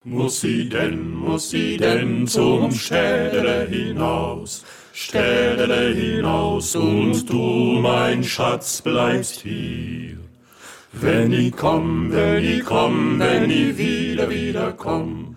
Muss sie denn zum Städtele hinaus und du, mein Schatz, bleibst hier. Wenn i komm, wenn i wieder komm,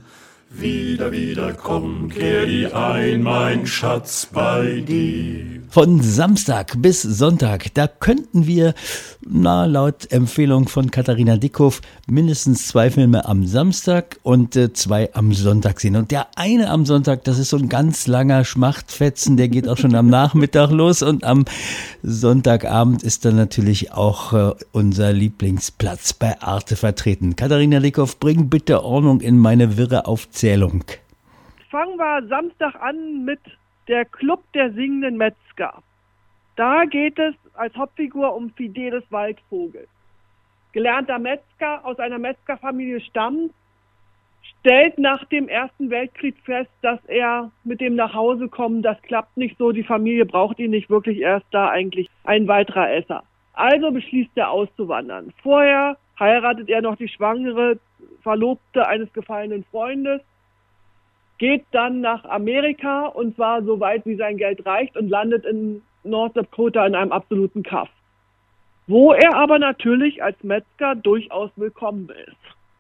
kehr i ein, mein Schatz, bei dir. Von Samstag bis Sonntag, da könnten wir, laut Empfehlung von Katharina Dickhoff, mindestens 2 Filme am Samstag und 2 am Sonntag sehen. Und der eine am Sonntag, das ist so ein ganz langer Schmachtfetzen, der geht auch schon am Nachmittag los. Und am Sonntagabend ist dann natürlich auch unser Lieblingsplatz bei Arte vertreten. Katharina Dickhoff, bring bitte Ordnung in meine wirre Aufzählung. Fangen wir Samstag an mit der Club der singenden Metzger. Da geht es als Hauptfigur um Fidelis Waldvogel. Gelernter Metzger, aus einer Metzgerfamilie stammt, stellt nach dem Ersten Weltkrieg fest, dass er mit dem Nachhausekommen, das klappt nicht so, die Familie braucht ihn nicht wirklich, er ist da eigentlich ein weiterer Esser. Also beschließt er auszuwandern. Vorher heiratet er noch die schwangere Verlobte eines gefallenen Freundes, geht dann nach Amerika und zwar so weit, wie sein Geld reicht und landet in North Dakota in einem absoluten Kaff. Wo er aber natürlich als Metzger durchaus willkommen ist.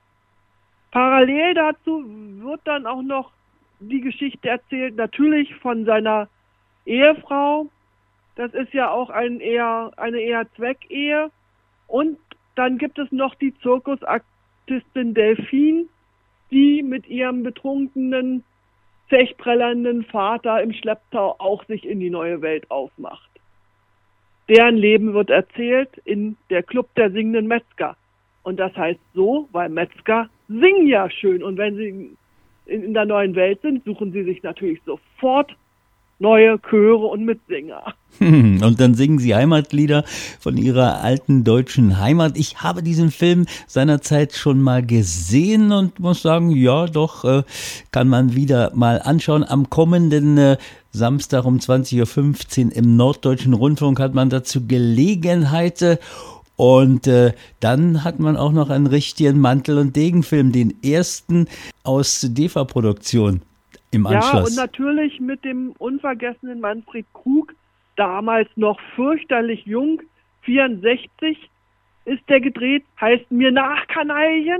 Parallel dazu wird dann auch noch die Geschichte erzählt, natürlich von seiner Ehefrau. Das ist ja auch eine eher Zweckehe. Und dann gibt es noch die Zirkusartistin Delphine, die mit ihrem betrunkenen, zechprellernden Vater im Schlepptau auch sich in die neue Welt aufmacht. Deren Leben wird erzählt in der Club der singenden Metzger. Und das heißt so, weil Metzger singen ja schön. Und wenn sie in der neuen Welt sind, suchen sie sich natürlich sofort neue Chöre und Mitsinger. Und dann singen sie Heimatlieder von ihrer alten deutschen Heimat. Ich habe diesen Film seinerzeit schon mal gesehen und muss sagen, ja doch, kann man wieder mal anschauen. Am kommenden Samstag um 20.15 Uhr im Norddeutschen Rundfunk hat man dazu Gelegenheit. Und dann hat man auch noch einen richtigen Mantel- und Degenfilm, den ersten aus DEFA-Produktion. Im Anschluss. Ja, und natürlich mit dem unvergessenen Manfred Krug, damals noch fürchterlich jung, 64 ist der gedreht, heißt Mir nach, Kanaillen.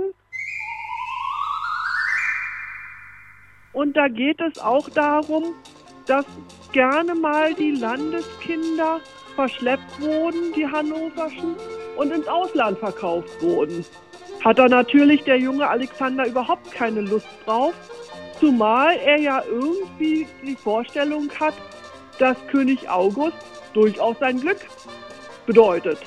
Und da geht es auch darum, dass gerne mal die Landeskinder verschleppt wurden, die hannoverschen, und ins Ausland verkauft wurden. Hat da natürlich der junge Alexander überhaupt keine Lust drauf, zumal er ja irgendwie die Vorstellung hat, dass König August durchaus sein Glück bedeutet.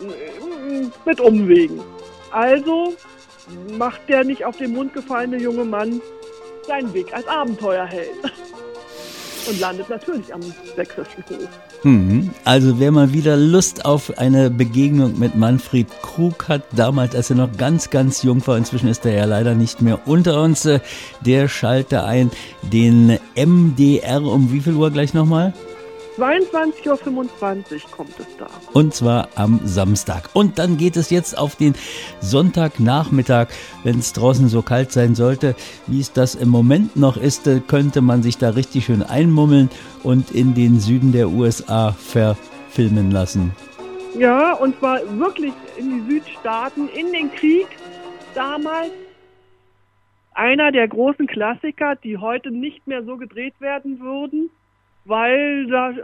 Mit Umwegen. Also macht der nicht auf den Mund gefallene junge Mann seinen Weg als Abenteuerheld. Und landet natürlich am sächsischen Hof. Also wer mal wieder Lust auf eine Begegnung mit Manfred Krug hat, damals als er noch ganz, ganz jung war, inzwischen ist er ja leider nicht mehr unter uns, der schalte ein den MDR um wie viel Uhr gleich nochmal? 22.25 Uhr kommt es da. Und zwar am Samstag. Und dann geht es jetzt auf den Sonntagnachmittag, wenn es draußen so kalt sein sollte, wie es das im Moment noch ist, könnte man sich da richtig schön einmummeln und in den Süden der USA verfilmen lassen. Ja, und zwar wirklich in die Südstaaten, in den Krieg damals. Einer der großen Klassiker, die heute nicht mehr so gedreht werden würden, weil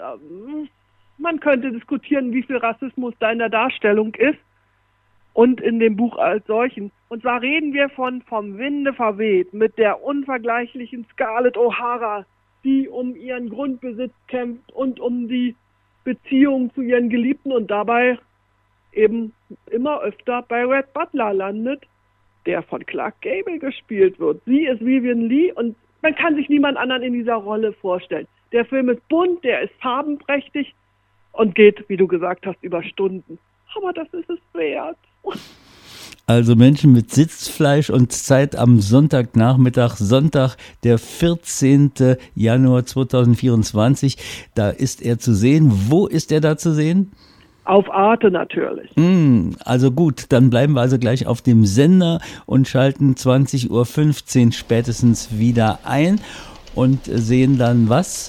man könnte diskutieren, wie viel Rassismus da in der Darstellung ist und in dem Buch als solchen. Und zwar reden wir von Vom Winde verweht mit der unvergleichlichen Scarlett O'Hara, die um ihren Grundbesitz kämpft und um die Beziehung zu ihren Geliebten und dabei eben immer öfter bei Red Butler landet, der von Clark Gable gespielt wird. Sie ist Vivian Lee und man kann sich niemand anderen in dieser Rolle vorstellen. Der Film ist bunt, der ist farbenprächtig und geht, wie du gesagt hast, über Stunden. Aber das ist es wert. Also Menschen mit Sitzfleisch und Zeit am Sonntagnachmittag, Sonntag, der 14. Januar 2024. Da ist er zu sehen. Wo ist er da zu sehen? Auf Arte natürlich. Also gut, dann bleiben wir also gleich auf dem Sender und schalten 20:15 Uhr spätestens wieder ein und sehen dann was?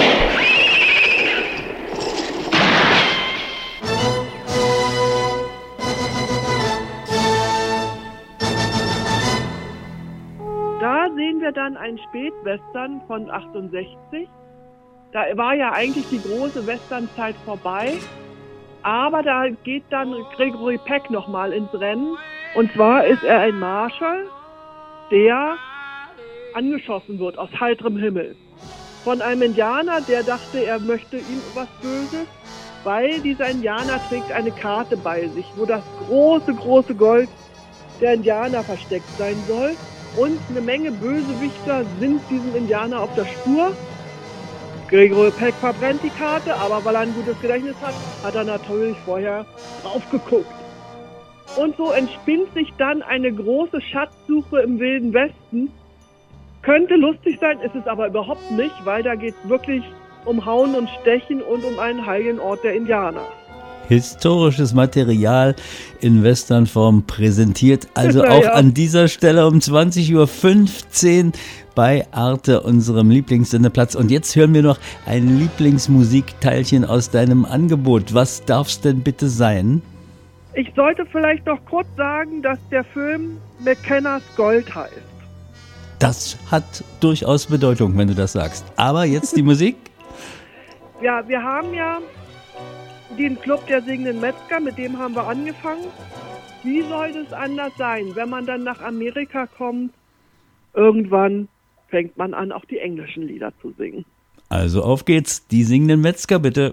Da sehen wir dann einen Spätwestern von 68. Da war ja eigentlich die große Westernzeit vorbei. Aber da geht dann Gregory Peck nochmal ins Rennen. Und zwar ist er ein Marshal, der angeschossen wird aus heiterem Himmel. Von einem Indianer, der dachte, er möchte ihm was Böses, weil dieser Indianer trägt eine Karte bei sich, wo das große, große Gold der Indianer versteckt sein soll. Und eine Menge Bösewichter sind diesem Indianer auf der Spur. Gregory Peck verbrennt die Karte, aber weil er ein gutes Gedächtnis hat, hat er natürlich vorher drauf geguckt. Und so entspinnt sich dann eine große Schatzsuche im Wilden Westen. Könnte lustig sein, ist es aber überhaupt nicht, weil da geht es wirklich um Hauen und Stechen und um einen heiligen Ort der Indianer. Historisches Material in Westernform präsentiert, also Ja, auch ja. an dieser Stelle um 20:15 Uhr bei Arte, unserem Lieblingssendeplatz. Und jetzt hören wir noch ein Lieblingsmusikteilchen aus deinem Angebot. Was darf's denn bitte sein? Ich sollte vielleicht noch kurz sagen, dass der Film McKennas Gold heißt. Das hat durchaus Bedeutung, wenn du das sagst. Aber jetzt die Musik. Ja, wir haben ja den Club der singenden Metzger, mit dem haben wir angefangen. Wie soll das anders sein, wenn man dann nach Amerika kommt? Irgendwann fängt man an, auch die englischen Lieder zu singen. Also auf geht's, die singenden Metzger bitte.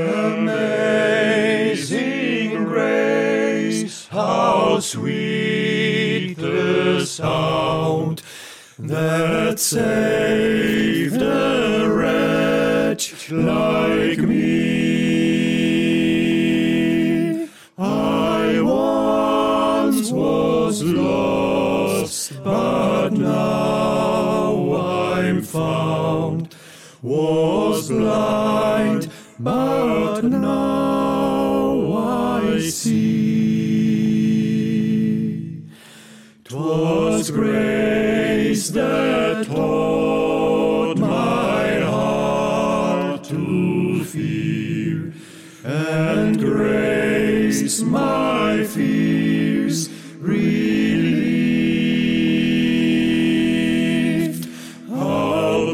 Amazing grace, how sweet the sound that saved a wretch like me. I once was lost, but now I'm found. Was blind, but now I see. 'Twas grace that taught my heart to fear, and grace my fears relieved. How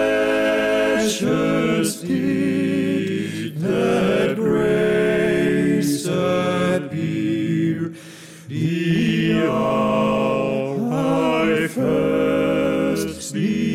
precious did that grace appear the hour I first beheld